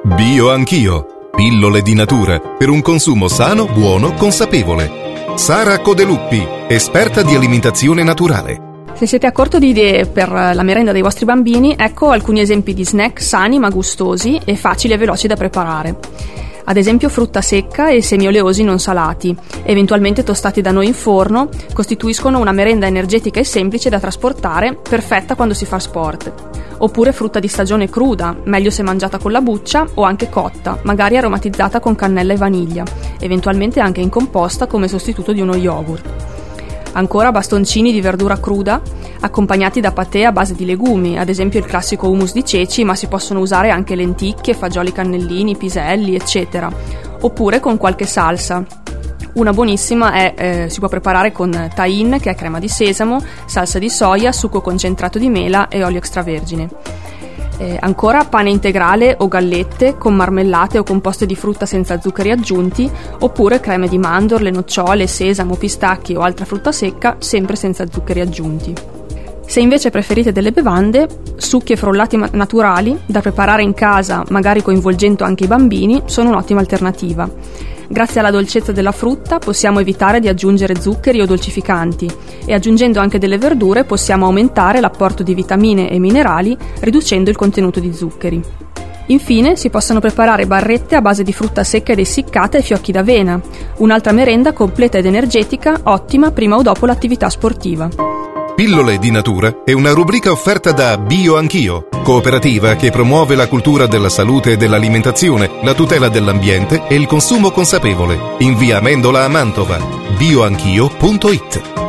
Bio Anch'io. Pillole di natura per un consumo sano, buono, consapevole. Sara Codeluppi, esperta di alimentazione naturale. Se siete a corto di idee per la merenda dei vostri bambini, ecco alcuni esempi di snack sani ma gustosi e facili e veloci da preparare. Ad esempio frutta secca e semi oleosi non salati, eventualmente tostati da noi in forno, costituiscono una merenda energetica e semplice da trasportare, perfetta quando si fa sport. Oppure frutta di stagione cruda, meglio se mangiata con la buccia o anche cotta, magari aromatizzata con cannella e vaniglia, eventualmente anche in composta come sostituto di uno yogurt. Ancora bastoncini di verdura cruda, accompagnati da patè a base di legumi, ad esempio il classico hummus di ceci, ma si possono usare anche lenticchie, fagioli cannellini, piselli, eccetera. Oppure con qualche salsa. Una buonissima si può preparare con tahine, che è crema di sesamo, salsa di soia, succo concentrato di mela e olio extravergine. Ancora pane integrale o gallette con marmellate o composte di frutta senza zuccheri aggiunti, oppure creme di mandorle, nocciole, sesamo, pistacchi o altra frutta secca, sempre senza zuccheri aggiunti. Se invece preferite delle bevande, succhi e frullati naturali da preparare in casa, magari coinvolgendo anche i bambini, sono un'ottima alternativa. Grazie alla dolcezza della frutta possiamo evitare di aggiungere zuccheri o dolcificanti e aggiungendo anche delle verdure possiamo aumentare l'apporto di vitamine e minerali riducendo il contenuto di zuccheri. Infine si possono preparare barrette a base di frutta secca ed essiccata e fiocchi d'avena, un'altra merenda completa ed energetica, ottima prima o dopo l'attività sportiva. Pillole di natura è una rubrica offerta da Bio Anch'io, cooperativa che promuove la cultura della salute e dell'alimentazione, la tutela dell'ambiente e il consumo consapevole. In via Amendola a Mantova. bioanchio.it